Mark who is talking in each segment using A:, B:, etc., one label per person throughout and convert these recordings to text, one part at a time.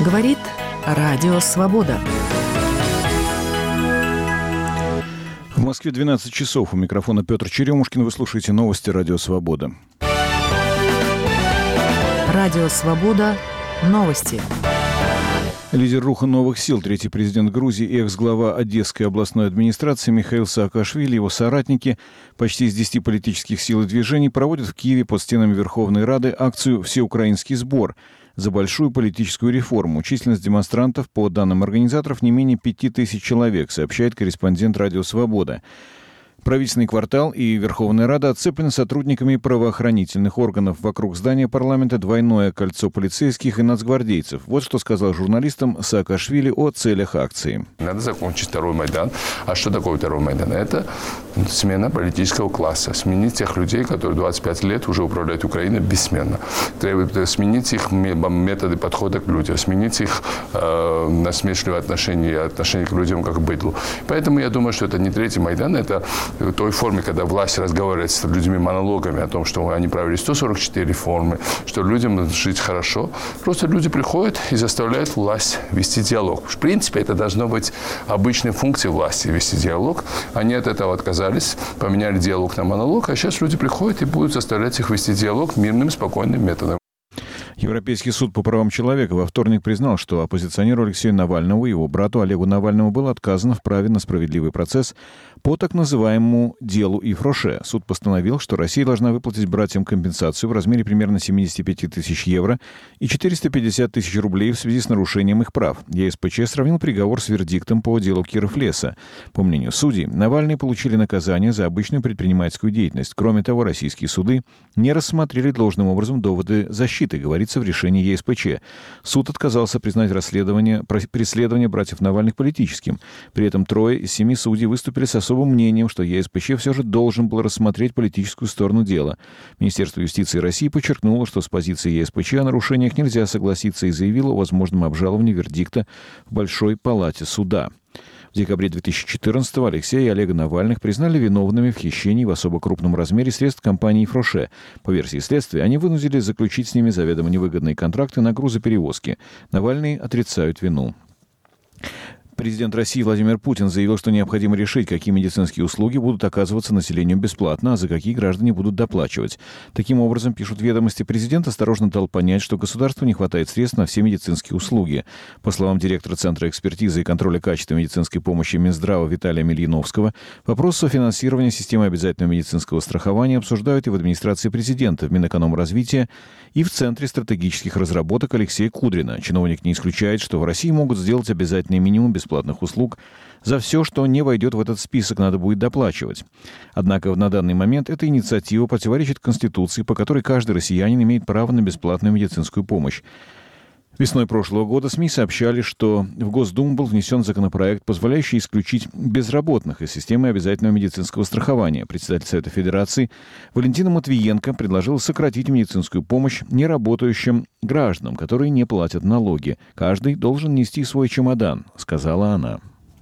A: Говорит Радио Свобода.
B: В Москве 12 часов. У микрофона Петр Черемушкин. Вы слушаете новости Радио Свобода.
A: Радио Свобода. Новости.
B: Лидер Руха новых сил, третий президент Грузии и экс-глава Одесской областной администрации Михаил Саакашвили и его соратники, почти из 10 политических сил и движений, проводят в Киеве под стенами Верховной Рады акцию «Всеукраинский сбор» за большую политическую реформу. Численность демонстрантов, по данным организаторов, не менее 5000 человек, сообщает корреспондент Радио Свобода. Правительственный квартал и Верховная Рада оцеплены сотрудниками правоохранительных органов. Вокруг здания парламента двойное кольцо полицейских и нацгвардейцев. Вот что сказал журналистам Саакашвили о целях акции.
C: Надо закончить второй Майдан. А что такое второй Майдан? Это смена политического класса. Сменить тех людей, которые 25 лет уже управляют Украиной бессменно. Требует сменить их методы подхода к людям, сменить их насмешливое отношение к людям как к быдлу. Поэтому я думаю, что это не третий Майдан, это в той форме, когда власть разговаривает с людьми монологами о том, что они провели 144 реформы, что людям жить хорошо. Просто люди приходят и заставляют власть вести диалог. В принципе, это должно быть обычной функцией власти вести диалог. Они от этого отказались, поменяли диалог на монолог, а сейчас люди приходят и будут заставлять их вести диалог мирным, спокойным методом.
B: Европейский суд по правам человека во вторник признал, что оппозиционеру Алексею Навальному и его брату Олегу Навальному было отказано в праве на справедливый процесс по так называемому делу Ифроше. Суд постановил, что Россия должна выплатить братьям компенсацию в размере примерно 75 тысяч евро и 450 тысяч рублей в связи с нарушением их прав. ЕСПЧ сравнил приговор с вердиктом по делу Кировлеса. По мнению судей, Навальные получили наказание за обычную предпринимательскую деятельность. Кроме того, российские суды не рассмотрели должным образом доводы защиты, говорится в решении ЕСПЧ. Суд отказался признать преследование братьев Навальных политическим. При этом 3 из 7 судей выступили с особым мнением, что ЕСПЧ все же должен был рассмотреть политическую сторону дела. Министерство юстиции России подчеркнуло, что с позиции ЕСПЧ о нарушениях нельзя согласиться, и заявило о возможном обжаловании вердикта в Большой палате суда. В декабре 2014-го Алексея и Олега Навальных признали виновными в хищении в особо крупном размере средств компании «Фроше». По версии следствия, они вынудили заключить с ними заведомо невыгодные контракты на грузоперевозки. Навальные отрицают вину. Президент России Владимир Путин заявил, что необходимо решить, какие медицинские услуги будут оказываться населению бесплатно, а за какие граждане будут доплачивать. Таким образом, пишут «Ведомости», президент осторожно дал понять, что государству не хватает средств на все медицинские услуги. По словам директора Центра экспертизы и контроля качества медицинской помощи Минздрава Виталия Мильяновского, вопрос софинансирования системы обязательного медицинского страхования обсуждают и в администрации президента, в Минэкономразвития и в Центре стратегических разработок Алексея Кудрина. Чиновник не исключает, что в России могут сделать обязательный минимум бесплатных услуг. За все, что не войдет в этот список, надо будет доплачивать. Однако на данный момент эта инициатива противоречит Конституции, по которой каждый россиянин имеет право на бесплатную медицинскую помощь. Весной прошлого года СМИ сообщали, что в Госдуму был внесен законопроект, позволяющий исключить безработных из системы обязательного медицинского страхования. Председатель Совета Федерации Валентина Матвиенко предложила сократить медицинскую помощь неработающим гражданам, которые не платят налоги. Каждый должен нести свой чемодан, сказала она.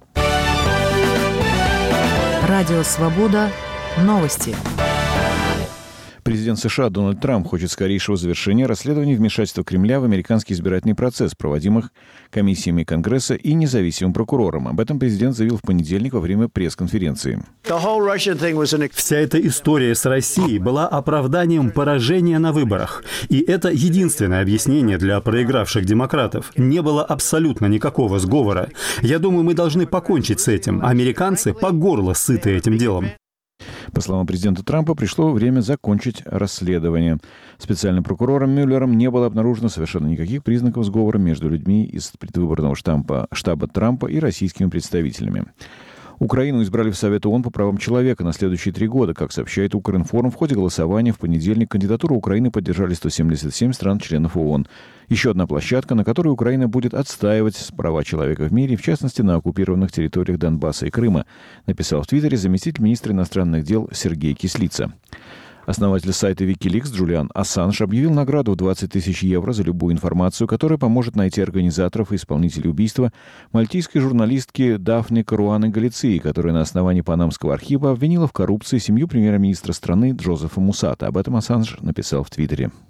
A: Радио Свобода. Новости.
B: Президент США Дональд Трамп хочет скорейшего завершения расследований вмешательства Кремля в американский избирательный процесс, проводимых комиссиями Конгресса и независимым прокурором. Об этом президент заявил в понедельник во время пресс-конференции.
D: Вся эта история с Россией была оправданием поражения на выборах. И это единственное объяснение для проигравших демократов. Не было абсолютно никакого сговора. Я думаю, мы должны покончить с этим. Американцы по горло сыты этим делом.
B: По словам президента Трампа, пришло время закончить расследование. Специальным прокурором Мюллером не было обнаружено совершенно никаких признаков сговора между людьми из предвыборного штаба Трампа и российскими представителями. Украину избрали в Совет ООН по правам человека на следующие 3 года. Как сообщает Укринформ, в ходе голосования в понедельник кандидатуру Украины поддержали 177 стран-членов ООН. Еще одна площадка, на которой Украина будет отстаивать права человека в мире, в частности, на оккупированных территориях Донбасса и Крыма, написал в Твиттере заместитель министра иностранных дел Сергей Кислица. Основатель сайта Wikileaks Джулиан Ассанж объявил награду в 20 тысяч евро за любую информацию, которая поможет найти организаторов и исполнителей убийства мальтийской журналистки Дафны Каруаны Галиции, которая на основании Панамского архива обвинила в коррупции семью премьер-министра страны Джозефа Мусата. Об этом Ассанж написал в Твиттере.